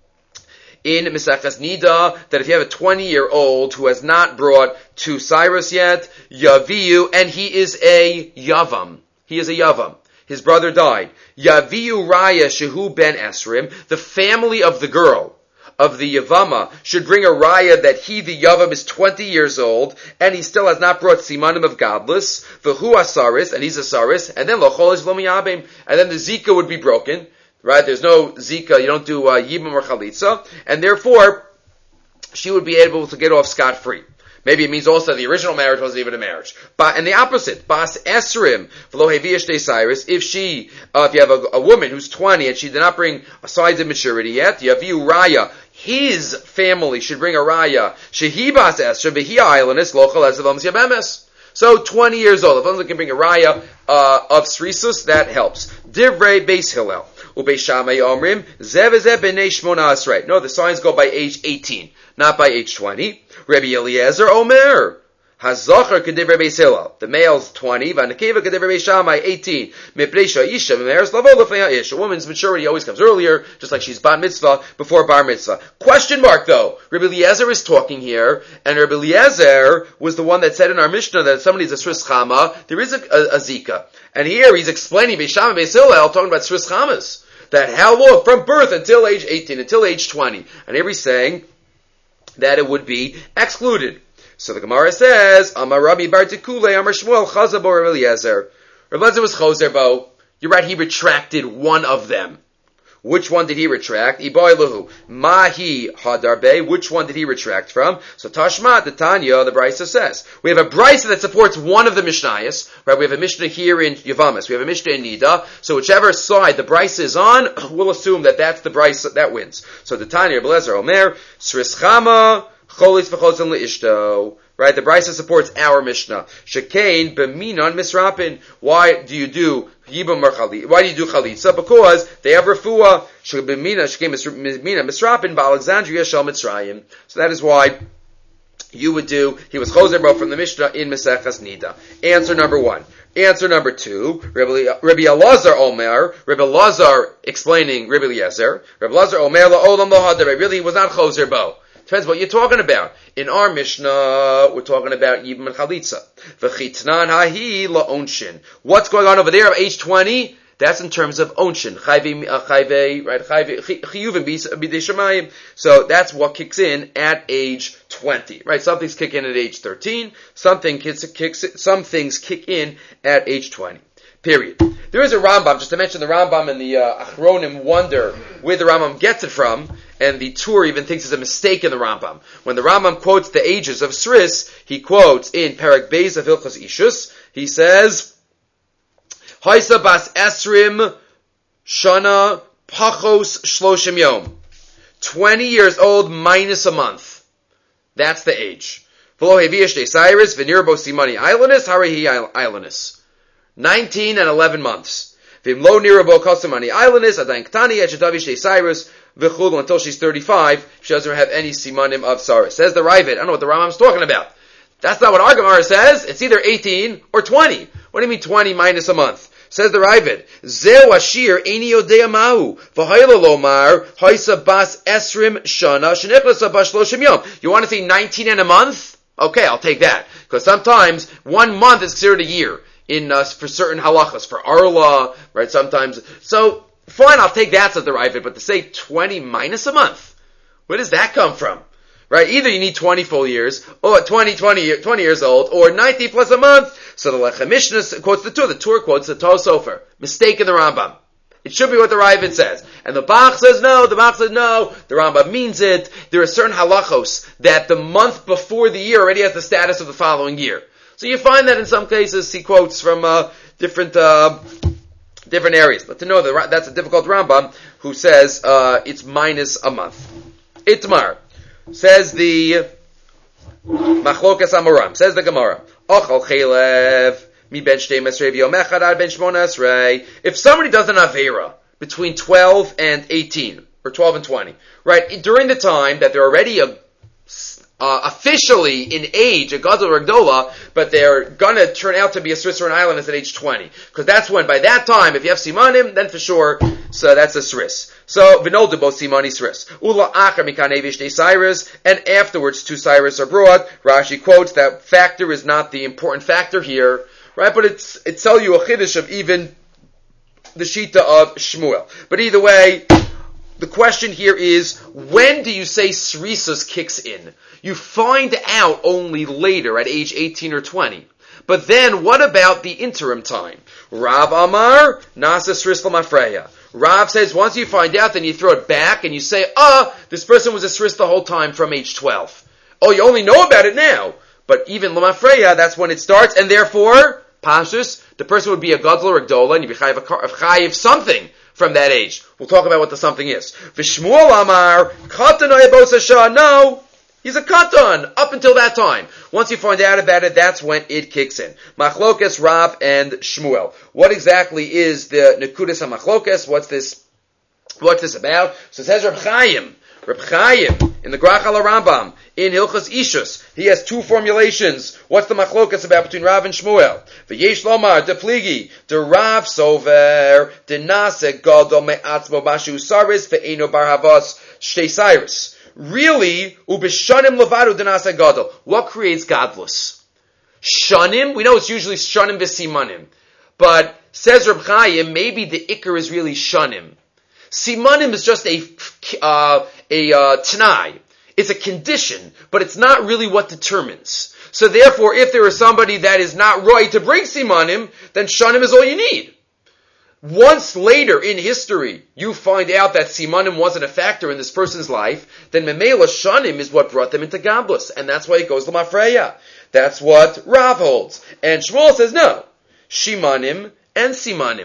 in Mesachas Nida that if you have a twenty-year-old who has not brought to Cyrus yet, Yaviyu, and he is a Yavam. He is a Yavam. His brother died. Yaviyu Raya Shehu Ben Esrim, the family of the girl, of the Yavama, should bring a Raya that he, the Yavam, is twenty years old, and he still has not brought Simanim of Godless, V'hu Asaris, and he's Asaris, and then Lochol is V'lomiyabim, and then the Zika would be broken, right? There's no Zika, you don't do uh, Yibam or Chalitza, and therefore, she would be able to get off scot-free. Maybe it means also the original marriage wasn't even a marriage. But, and the opposite, Bas Esrim, V'lo Heviyash De Cyrus, if she, uh, if you have a, a woman who's twenty and she did not bring a signs of maturity yet, Yaviu Raya, his family should bring a Raya, Shehi Bas Esrim, V'hi Islandis, Lochal Esavam Yabemes. So, twenty years old, if someone can bring a Raya, uh, of Srisus, that helps. Divrei Beis Hillel. Ubei Shammai Omrim, Zev Zev B'nei Shmona Asrei. No, the signs go by age eighteen, not by age twenty. Rabbi Eliezer Omer, Hazachar Kedivrei Beis Hillel. The male's twenty, Vanakeva Kedivrei Beis Shammai eighteen. Mipnei Sha'isha Memeres Lavo L'fnei Ha'ish. A woman's maturity always comes earlier, just like she's Bat Mitzvah before Bar Mitzvah. Question mark though. Rabbi Eliezer is talking here, and Rabbi Eliezer was the one that said in our Mishnah that if somebody's a Sris Chama, there is a, a, a Zika. And here he's explaining Beis Shammai Beis Hillel, talking about Sris Chamas. That how long? From birth until age eighteen, until age twenty. And here he's saying that it would be excluded. So the Gemara says, Amar Rabbi Bar Tikule, Amar Shmuel, Chazabo Rabbi Eliezer. Rabbi Eliezer was Chozerbo. You're right, he retracted one of them. Which one did he retract? Iboy Lahu. Mahi Hadarbe. Which one did he retract from? So Tashma, the Tanya, the Brisa says. We have a Brisa that supports one of the Mishnayos. Right? We have a Mishnah here in Yavamas. We have a Mishnah in Nida. So whichever side the Brisa is on, we'll assume that that's the Brisa that wins. So the Tanya, Rabbi Eliezer, Omer, Sris Chama, Cholis v'chosin leishto. Right, the Brisa supports our Mishnah. Shekain b'minan misrapin. Why do you do yibam or chalitza? Why do you do chalitza? Because they have refuah. Sheb'minan shekain b'minan misrapin ba'Alexandria shel Mitzrayim. So that is why you would do. He was choser bro from the Mishnah in Maseches Nida. Answer number one. Answer number two. Rabbi, Rabbi Elazar Omer. Rabbi Elazar explaining Rabbi Eliezer. Rabbi Elazar Omer la'olam lo hadar. Really, he was not choser bo. Depends what you're talking about. In our Mishnah, we're talking about Yibam and Chalitza. V'chitnan hahi la'onshin. What's going on over there at age twenty? That's in terms of onshin. Chayve, chayve, right? Chiyuvim b'dei shamayim. So that's what kicks in at age twenty, right? Some things kick in at age thirteen. Something kicks, kicks, some things kick in at age twenty. Period. There is a Rambam, just to mention the Rambam and the uh, Achronim wonder where the Rambam gets it from, and the Tur even thinks it's a mistake in the Rambam. When the Rambam quotes the ages of Sris, he quotes in Perek Beis of Hilchos Ishus, he says, Haisa bas esrim shana pachos shloshim yom. twenty years old minus a month. That's the age. V'lo heviyesh de Cyrus, v'nirbo simani islandus, harahi islandus. nineteen and eleven months. V'imlo nirabo kosamani islandus, adayin ktani, echetavish de Cyrus, v'chulu until she's thirty-five, she doesn't have any simanim of Saris. Says the Ravid. I don't know what the Rambam's talking about. That's not what our Gemara says. It's either eighteen or twenty. What do you mean twenty minus a month? Says the Ravid, Zeu ashir eini yodea mahu, v'hayla lomar, haisa bas esrim shana, shenechlasa bas shloshim yom. You want to say nineteen and a month? Okay, I'll take that. Because sometimes one month is considered a year in uh, for certain halachas, for Arla, right, sometimes. So, fine, I'll take that, says the Ravid, but to say twenty minus a month, where does that come from? Right? Either you need twenty full years, or twenty, twenty, twenty years old, or ninety plus a month. So the Lechem Mishnah quotes the Tur, the Tur quotes the Tosopher. Mistake in the Rambam. It should be what the Ravid says. And the Bach says no, the Bach says no, the Rambam means it. There are certain halachos that the month before the year already has the status of the following year. So you find that in some cases he quotes from uh, different uh, different areas. But to know that that's a difficult Rambam who says uh, it's minus a month. Itmar. Says the Machlokas Amoram. Says the Gemara. Ochal chelev mi ben shtei mesrei v'yom echad ad ben shmona esrei. If somebody does an avera between twelve and eighteen, or twelve and twenty, right, during the time that they're already a, uh, officially in age, a gadol or a gdola, but they're gonna turn out to be a Sris or an islandess at age twenty. Because that's when, by that time, if you have simanim, then for sure, so that's a Sris. So, v'noldu both simani Sris. Ula achar mikanevish de Cyrus, and afterwards two Cyrus are brought. Rashi quotes that factor is not the important factor here, right? But it's, it tell you a chiddush of even the shita of Shmuel. But either way, the question here is, when do you say Srisus kicks in? You find out only later, at age eighteen or twenty. But then, what about the interim time? Rav Amar, Nasa Sris L'Mafreya. Rav says, once you find out, then you throw it back, and you say, ah, this person was a Sris the whole time from age twelve. Oh, you only know about it now. But even L'Mafreya, that's when it starts, and therefore, Pashtus, the person would be a Gadol or a Gdola, and you'd be chayiv, chayiv something from that age. We'll talk about what the something is. V'Shmuel Amar, Katan Oyabos Hasha, no, he's a Katan, up until that time. Once you find out about it, that's when it kicks in. Machlokas, Rav, and Shmuel. What exactly is the Nekudas HaMachlokas? What's this, what's this about? So it says Reb Chaim, Reb Chaim, in the Grach al Rambam, in Hilchos Ishus, he has two formulations. What's the machlokas about between Rav and Shmuel? V'yesh lomar, de pligi, de Rav sover, de nase gadol me'atzmo bashu saris, ve'eno bar havas shtei cyrus. Really, ubishanim levadu de nase gadol. What creates gadlus? Shanim, we know it's usually shanim v'simanim. But, says Reb Chaim, maybe the ikar is really shanim. Simanim is just a, uh, a, uh, t'nai. It's a condition, but it's not really what determines. So therefore, if there is somebody that is not right to bring simanim, then shanim is all you need. Once later in history, you find out that simanim wasn't a factor in this person's life, then memela shanim is what brought them into gablus, and that's why it goes to Mafreya. That's what Rav holds. And Shmuel says no. Shimanim and simanim.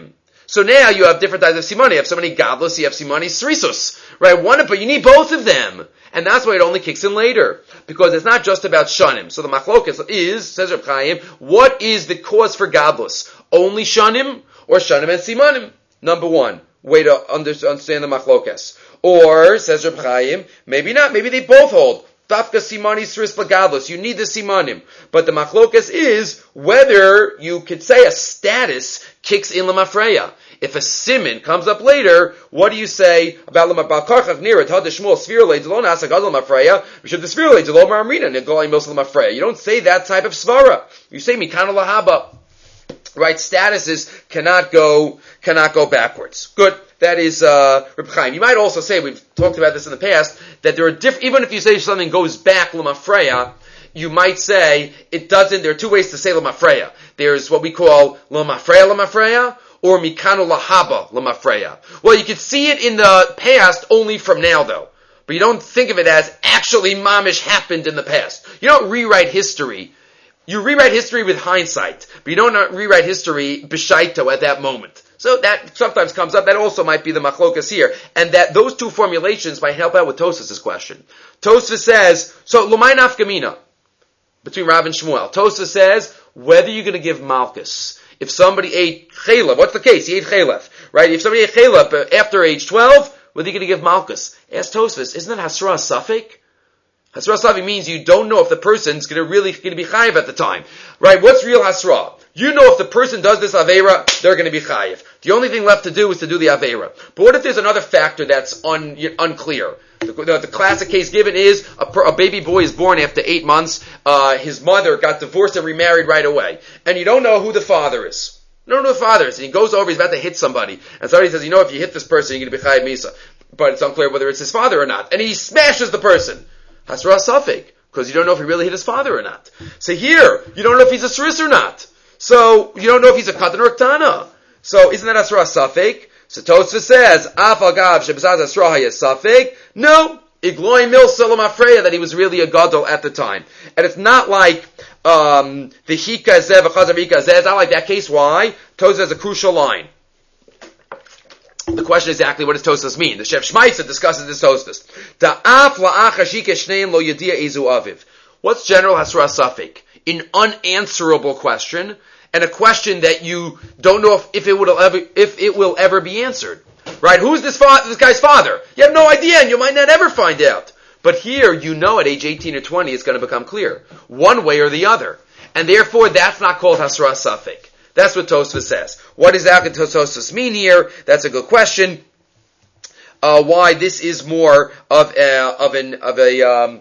So now you have different types of simani. You have somebody godless, you have simani srisus, right? One, but you need both of them. And that's why it only kicks in later. Because it's not just about shanim. So the machlokas is, says Reb Chaim, what is the cause for godless? Only shanim or shanim and simanim? Number one, way to understand the machlokas. Or, says Reb Chaim, maybe not, maybe they both hold. Dafka simani sris lagadlus. You need the simanim. But the machlokas is whether you could say a status kicks in lamafreya. If a siman comes up later, what do you say about lamabalkarchach nira tad shmuel svirle delon asagad lamafreya? We should the svirle delon maramrina negolay mos lamafreya. You don't say that type of svara. You say mikana lahaba. Right? Statuses cannot go cannot go backwards. Good. That is uh, Reb Chaim. You might also say, we've talked about this in the past, that there are different, even if you say something goes back l'mafreya, you might say it doesn't. There are two ways to say l'mafreya. There's what we call l'mafreya l'mafreya, or mikano lahaba l'mafreya. Well, you could see it in the past only from now, though. But you don't think of it as actually mamish happened in the past. You don't rewrite history. You rewrite history with hindsight, but you don't rewrite history b'shaito at that moment. So that sometimes comes up. That also might be the machlokas here. And that those two formulations might help out with Tosfos' question. Tosfos says, so l'may nafkamina, between Rav and Shmuel. Tosfos says, whether you're going to give malchus. If somebody ate chaylev, what's the case? He ate chaylev, right? If somebody ate chaylev after age twelve, whether you're going to give malchus. Ask Tosfos, isn't that hasra safek? Hasra safek means you don't know if the person's going to really going to be chayiv at the time, right? What's real hasra? You know if the person does this aveira, they're going to be chayiv. The only thing left to do is to do the aveira. But what if there's another factor that's un, unclear? The, the, the classic case given is a, a baby boy is born after eight months. Uh, his mother got divorced and remarried right away, and you don't know who the father is. You don't know who the father is. And he goes over, he's about to hit somebody, and somebody says, "You know, if you hit this person, you're going to be chayiv misa." But it's unclear whether it's his father or not, and he smashes the person. Hasra safek, because you don't know if he really hit his father or not. So here, you don't know if he's a sris or not. So, you don't know if he's a katan or ktana. So, isn't that asra safek? So, Tosfos says, af agav shebazaz asra hayas safek. No. Igloi mil salam afreya, that he was really a gadol at the time. And it's not like, um, the hika zev, achazar hika zev. It's not like that case. Why? Tosfos has a crucial line. The question is exactly what does Tosfos mean? The Chef Shmaitza discusses this Tosfos. Ta'af la'ach hashika shneim lo yadia ezu aviv. What's general hasra safek? An unanswerable question, and a question that you don't know if, if it will ever if it will ever be answered. Right? Who's this fa- this guy's father? You have no idea, and you might not ever find out. But here, you know, at age eighteen or twenty, it's going to become clear, one way or the other, and therefore that's not called hasra safek. That's what Tosfos says. What does that Tosfos mean here? That's a good question. Uh, why this is more of a, of an of a um,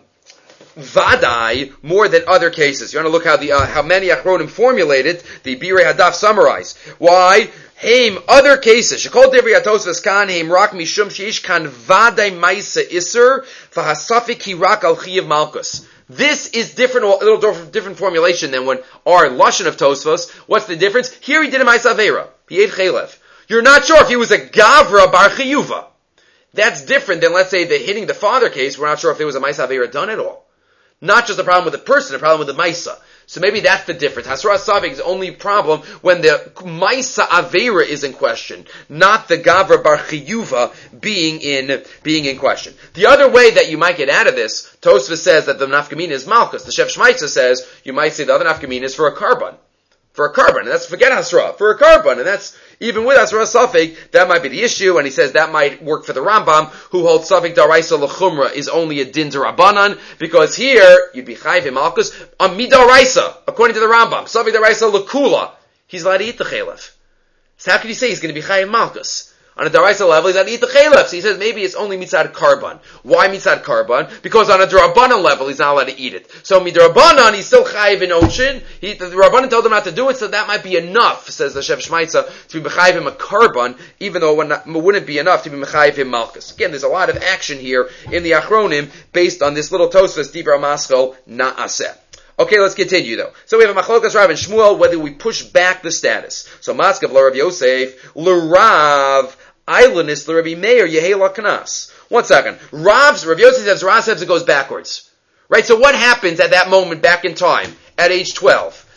vadai more than other cases. You want to look how the uh, how many achronim formulated the Birei Hadaf summarize. Why? Haim other cases. Shekol Divrei Tosfos kan haim rak mishum sheish kan vadai ma'isa iser v'hasafik hi rak al chiyav malchus. This is different, a little different formulation than when our lashon of Tosfos. What's the difference? Here he did a ma'isa aveira. He ate chaylev. You're not sure if he was a gavra bar chiyuva. That's different than, let's say, the hitting the father case. We're not sure if there was a ma'isa aveira done at all. Not just a problem with the person, a problem with the Maisa. So maybe that's the difference. Hasra Savik is the only problem when the Maisa Aveira is in question, not the Gavra Bar Chiyuva being in, being in question. The other way that you might get out of this, Tosfos says that the Nafkamina is Malchus. The Chef Shmaitza says, you might say the other Nafkamina is for a carbon. For a carbon, and that's, forget Hasra, for a carbon, and that's, even with Hasra Safek, that might be the issue, and he says that might work for the Rambam, who holds Safek Daraisa L'chumra is only a din Rabbanan, because here, you'd be Chayv Malchus, on Midaraisa, according to the Rambam, Safek Daraisa L'kula, he's allowed to eat the Chalef. So how can you say he's going to be Chayv Malchus? On a Daraisa level, he's allowed to eat the Chalef. So he says maybe it's only Mitzad Karban. Why Mitzad Karban? Because on a Darabanan level, he's not allowed to eat it. So Midarabanan, he's still Chayiv in Ocean. He, the Rabbanan told him not to do it, so that might be enough, says the Chef Shmaitza, to be Mechayiv him a Karban, even though it wouldn't be enough to be Mechayiv him Malchus. Again, there's a lot of action here in the Achronim based on this little Tosfos, Dibra Maschel, Na'aseh. Okay, let's continue though. So we have a Machlokas Rav and Shmuel, whether we push back the status. So Maskav L'Rav Yosef, L'Rav, Islandist L'Rav Meir, Yehela Knas. One second. Rav's, Rav Yosef says, Rav says it goes backwards. Right, so what happens at that moment back in time, at age twelve?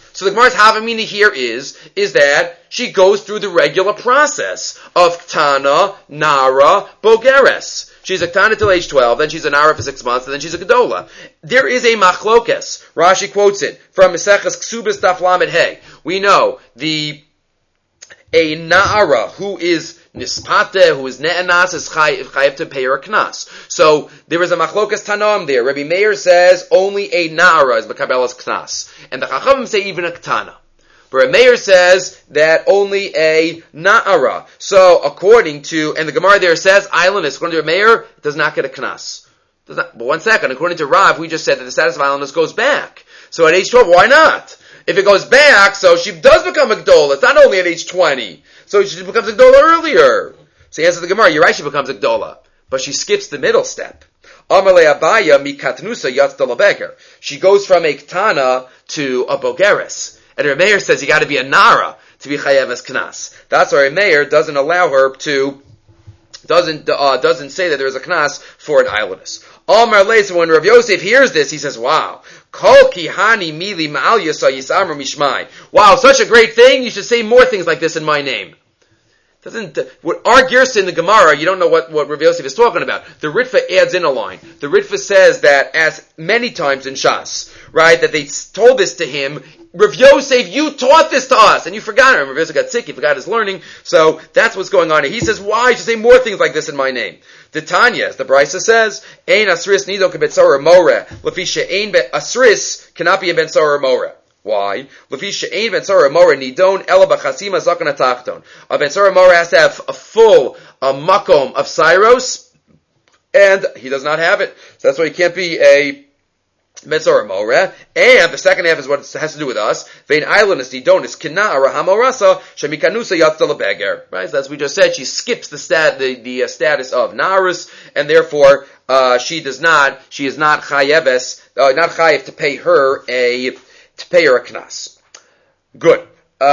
So the Gemara's Havamina here is, is that she goes through the regular process of Ktana, Nara, Bogeres. She's a Ktana till age twelve, then she's a Nara for six months, and then she's a Gedola. There is a Machlokes. Rashi quotes it from Meseches Ksubas Daf Lamed Hey. We know the a Nara who is Nispate, who is Ne'anas, is Chayiv to pay her a Knas. So, there is a Machlokas Tanoam there. Rabbi Meir says only a Nara is Mekabelas Knas. And the Chachamim say even a Ktana. But Rabbi Meir says that only a Na'ara. So, according to, and the Gemara there says, Islandist, according to Rabbi Meir, does not get a Knas. Does not, but one second, according to Rav, we just said that the status of Islandist goes back. So at age twelve, why not? If it goes back, so she does become a Gdola. It's not only at age twenty. So she becomes a Gdola earlier. So he answers the Gemara, you're right, she becomes a Gdola. But she skips the middle step. Amalei Abaya mikatnusa yatzda lebeger. She goes from a Ktana to a Bogeres. And her Meir says you gotta be a Nara to be Chayev as Knas. That's why her Meir doesn't allow her to, doesn't, uh, doesn't say that there is a Knas for an islandess. Amar Leis, when Rav Yosef hears this, he says, wow, Kol kihani mili ma'al yasa yisamar mishmai. Wow, such a great thing, you should say more things like this in my name. Doesn't, uh, what our Gersa in the Gemara, you don't know what, what Rav Yosef is talking about. The Ritva adds in a line. The Ritva says that as many times in Shas, right, that they told this to him, Rav Yosef, you taught this to us, and you forgot it. Rav Yosef got sick, he forgot his learning, so that's what's going on here. He says, why? You should say more things like this in my name. The Tanya, as the Brisa says, Ein asris nido kebetzor more. Lefisha ein asris cannot be a betzor more. Why? Lefisha ein betzor more nidon ela b'chasima zakan atachton. A betzor more has to have a full a makom of Syros, and he does not have it. So that's why he can't be a Metzora Moreh, and the second half is what it has to do with us. Vein islandist Idonis Kina Rahamorasa Shemikanusa Yatzala Beger. Right? So as we just said, she skips the stat the, the uh, status of Narus, and therefore uh, she does not she is not Chayeves, uh, not Chayev to pay her a to pay her a Knas. Good.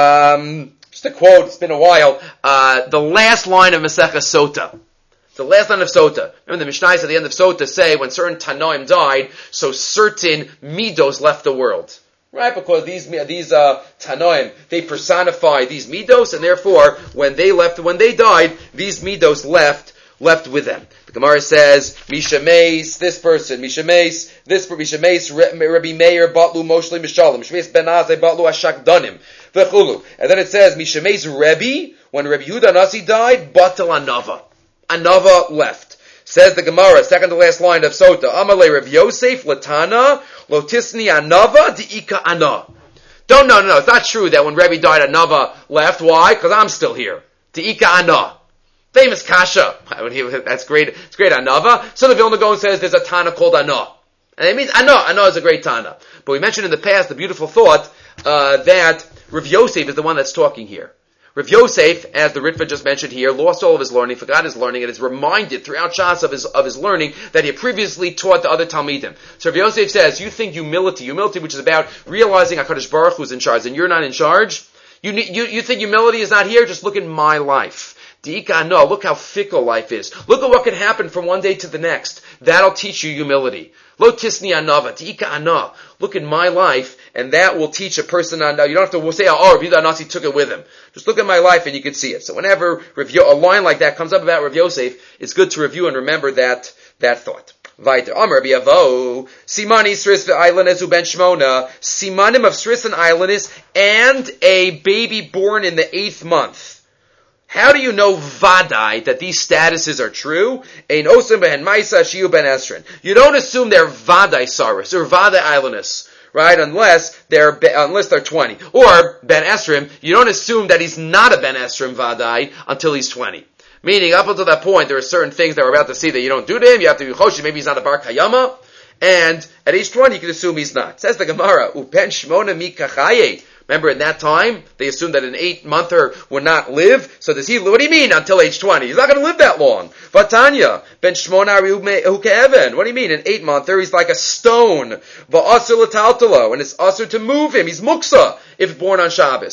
Um, just a quote, it's been a while. Uh, the last line of Masechah Sota. The last line of Sota. Remember the Mishnayos at the end of Sota say when certain Tanoim died, so certain Midos left the world. Right? Because these these uh, Tanoim, they personify these Midos, and therefore, when they left, when they died, these Midos left left with them. The Gemara says, Misha Meis, this person, Misha Meis, this Misha Meis, Rabbi Meir, Batlu, Moshli, Mishalim, Misha Meis, Ben Azai, Batlu, Ashak, Danim, Vechulu. And then it says, Misha Meis, Rebbe, when Rabbi Yehuda Nasi died, Batal Anava. Anava left. Says the Gemara, second to last line of Sota, Amalei Rav Yosef, Latana, Lotisni Anava, Di'ika Ana. Don't, no, no, no, it's not true that when Rebbe died, Anava left. Why? Because I'm still here. Di'ika Ana. Famous Kasha. That's great, it's great Anava. So the Vilna Gaon says there's a Tana called Ana. And it means Ana, Ana is a great Tana. But we mentioned in the past the beautiful thought, uh, that Rav Yosef is the one that's talking here. Rav Yosef, as the Ritva just mentioned here, lost all of his learning, forgot his learning, and is reminded throughout Shas of his of his learning that he had previously taught the other Talmidim. So Rav Yosef says, you think humility, humility which is about realizing HaKadosh Baruch Hu is in charge and you're not in charge? You, you, you think humility is not here? Just look at my life. Di'ika no, look how fickle life is. Look at what can happen from one day to the next. That'll teach you humility. Lo tisni anava, di'ika ana. Look at my life, and that will teach a person on. You don't have to say, oh, Rav Yehuda Nasi took it with him. Just look at my life and you can see it. So whenever review, a line like that comes up about Rav Yosef, it's good to review and remember that, that thought. Weiter. Amar Biavo, Simani Sris Islandis Ben Shmona, Simanim of Sris and Islandis, and a baby born in the eighth month. How do you know vadai that these statuses are true? Ein osim behen maisa shiu ben esrin. You don't assume they're vadai saris or vadai islandis, right? Unless they're unless they're twenty or ben esrim. You don't assume that he's not a ben esrim vadai until he's twenty. Meaning, up until that point, there are certain things that we're about to see that you don't do to him. You have to be choshi. Maybe he's not a bar kayama, and at age twenty, you can assume he's not. Says the Gemara, upen shmona mikachaye. Remember, in that time, they assumed that an eight-monther would not live. So does he, what do you mean until age twenty? He's not going to live that long. Vatanya, ben shmona uke'even. What do you mean? An eight-monther, he's like a stone. Va'asur l'taltalo, and it's asur to move him. He's muksa if born on Shabbos.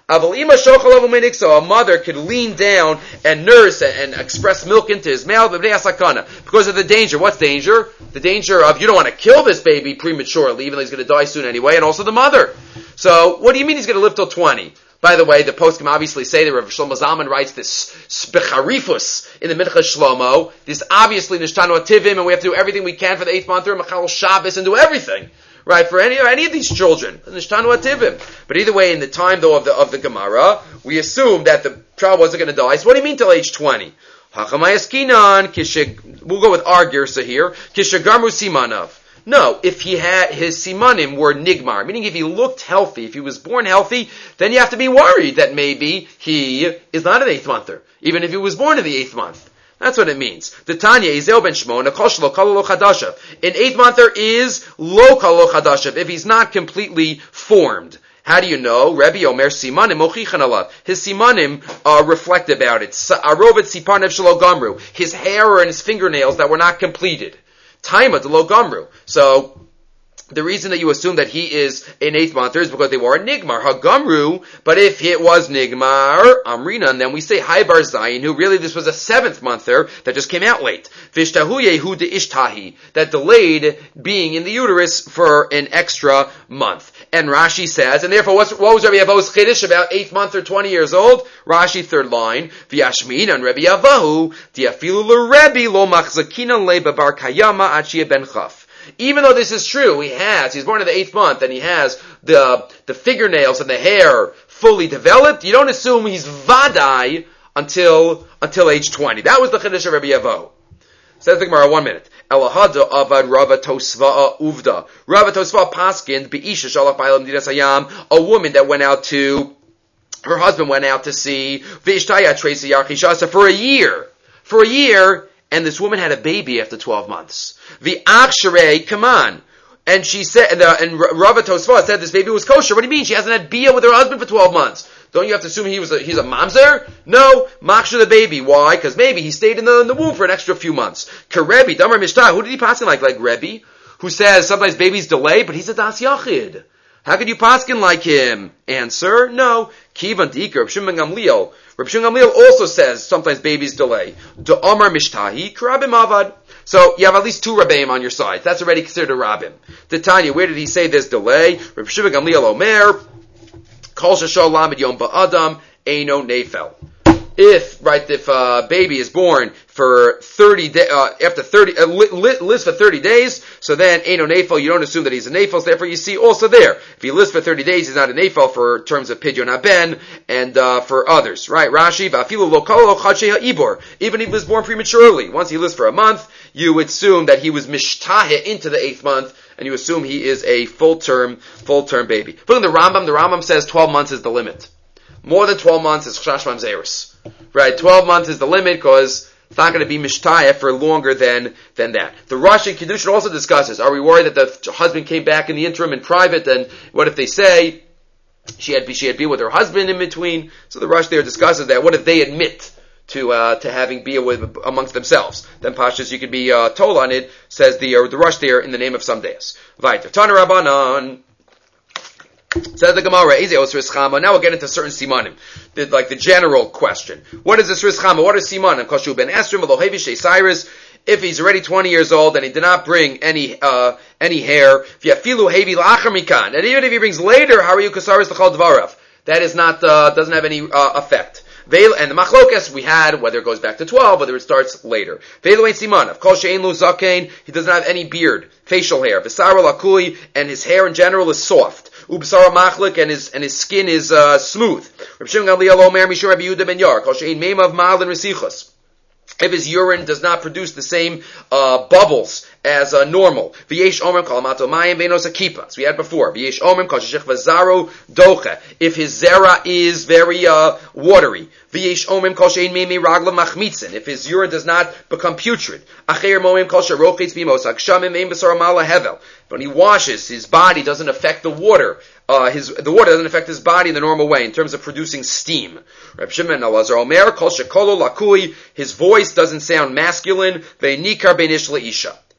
So a mother could lean down and nurse and, and express milk into his mouth because of the danger. What's danger? The danger of you don't want to kill this baby prematurely, even though he's going to die soon anyway, and also the mother. So what do you mean he's going to live till twenty? By the way, the poskim obviously say that Rav Shlomo Zalman writes this specharifus in the Minchas Shlomo. This obviously nishtanu ativim, and we have to do everything we can for the eighth month or Machal Shabbos and do everything, right? For any any of these children, nishtanu ativim. But either way, in the time though of the of the Gemara, we assume that the child wasn't going to die. So what do you mean till age twenty? Hachamayaskinan, we'll go with our girsa here. Kishagarmu simanav. No, if he had, his simanim were nigmar, meaning if he looked healthy, if he was born healthy, then you have to be worried that maybe he is not an eighth monther, even if he was born in the eighth month. That's what it means. The Tanya is ben Shmona koshlo kalolo chadashav. An eighth monther is lo kalolo chadashav if he's not completely formed. How do you know? Rebbe Omer simanim mochichan alav. His simanim uh, reflect about it. Arovet siparnev shelo gamru. His hair and his fingernails that were not completed. Taima de lo gamru. So, the reason that you assume that he is an eighth monther is because they were a nigmar, hagamru, but if it was nigmar, amrina, and then we say hai bar zayin, who really this was a seventh monther that just came out late. Vishtahu yehu de ishtahi, that delayed being in the uterus for an extra month. And Rashi says, and therefore what's, what was Rabbi Avahu's chiddush about eighth month or twenty years old? Rashi, third line, v'yashmin and Rabbi Avahu, diafilu l'Rebbe lo machzakina le babar kayama achia ben chaf. Even though this is true, he has, he's born in the eighth month, and he has the the fingernails and the hair fully developed, you don't assume he's vadai until until age twenty. That was the chiddush of Rabbi Avahu. Says the Gemara, one minute. Elahada avad Rava Tosva uvda. Rava Tosva paskind be'isha shalach ba'elam didas hayam, a woman that went out to, her husband went out to sea, v'ishtaya tresi yarchishasa for a year. For a year, and this woman had a baby after twelve months. The Aksharei, come on. And she said, and, uh, and Rava Tosfa said this baby was kosher. What do you mean? She hasn't had bia with her husband for twelve months. Don't you have to assume he was a, he's a mamzer? No, maksha the baby. Why? Because maybe he stayed in the, in the womb for an extra few months. Karebi, Damar Mishtah, who did he pass in like? Like Rebbe, who says sometimes babies delay, but he's a das yachid. How could you paskin like him? Answer, no. Kivan Dikar, Reb Shimon Gamliel. Reb Shimon Gamliel also says sometimes babies delay. Do Amar Mishtahi, Karabim Avad. So you have at least two Rabbeim on your side. That's already considered a Rabbim. The Tanya, where did he say there's delay? Reb Shimon Gamliel Omer, Kol Shashol Lamed Yom Ba'adam, Eino Nefel. If, right, if a uh, baby is born for thirty days, uh, after thirty, uh, li- li- lives for thirty days, so then ain't no nafel, you don't assume that he's a nafel, so therefore you see also there, if he lives for thirty days, he's not a nafel for terms of pidyon haben, and, uh, for others, right? Rashi, va'afilu lo kol lo chadshei ha'ibor. Even if he was born prematurely, once he lives for a month, you assume that he was mishtaheh into the eighth month, and you assume he is a full-term, full-term baby. Look at the Rambam, the Rambam says twelve months is the limit. More than twelve months is chashash mamzerus. Right, twelve months is the limit because it's not going to be mishtayah for longer than than that. The Rosh and Kiddushin also discusses, are we worried that the husband came back in the interim in private, and what if they say she had she had been with her husband in between? So the Rosh there discusses that. What if they admit to uh, to having bia with amongst themselves? Then Pashas, you could be uh, told on it, says the uh, the Rosh there in the name of some days. Vayter Tana Rabbanan. Says the Gemara, now we'll get into certain simanim, the, like the general question. What is this rischama? What is simanim? Koshu ben Esrim, Elohevish, Cyrus. If he's already twenty years old and he did not bring any uh, any hair, v'yafilu hevi la'achar mikan, and even if he brings later, how are you kasaris l'chal dvarav? That is not uh, doesn't have any uh, effect. And the machlokas we had, whether it goes back to twelve, whether it starts later. Veilu ain't siman. Of kol she'ein lu zakein, he doesn't have any beard, facial hair. V'sara lakui, and his hair in general is soft. Ubsara machlik, and his and his skin is uh, smooth. Reb Shimon Gamliel Omer Mishur Rabbi Yehuda ben Yair, kol she'ein meimav ma'al and resichos. If his urine does not produce the same uh, bubbles as uh, normal. V'yesh omer kol amato mayim v'enos akipa. As we had before. V'yesh omer kol sheshech v'zaro doche. If his zera is very uh, watery. V'yesh omer kol she'ein meimei ragla machmitzin. If his urine does not become putrid. Acher moim kol she'rochitz b'mos hakshamim ein b'sar mala hevel. When he washes, his body doesn't affect the water. Uh, his the water doesn't affect his body in the normal way in terms of producing steam. Reb Shimon Elazar Omer kol shekolo lakui. His voice doesn't sound masculine. Ve'nikar beinish leisha.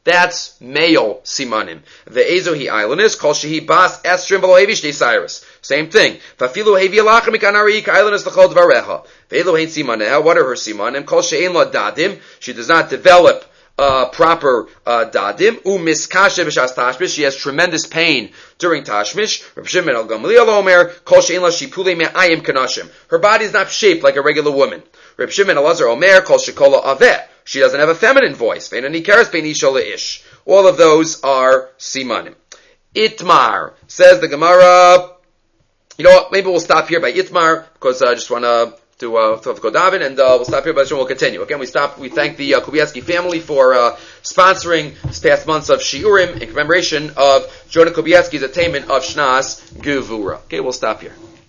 That's male simanim. The ezohi islanders called shehi bas estrim v'lo hevi shtei cyrus. Same thing. Vafilu hevi alachem ikanari islanders l'chol dvareha. Ve'elo hein simaneha. What are her simanim? Kol she'en la dadim. She does not develop uh, proper uh, dadim. U miskashe b'shas tashmish. She has tremendous pain during tashmish. Reb Shimon al Gamliel omer kol she'en la shipulei me'ayim kanashim. Her body is not shaped like a regular woman. Reb Shimon Elazar omer kol shekola aveh. She doesn't have a feminine voice. All of those are simanim. Itmar, says the Gemara. You know what? Maybe we'll stop here by Itmar, because I just want to do uh, go daven, and uh, we'll stop here, but we'll continue. Again, we stop. We thank the uh, Kubiatsky family for uh, sponsoring this past months of Shiurim in commemoration of Jonah Kubiatsky's attainment of Shnas Gevura. Okay, we'll stop here.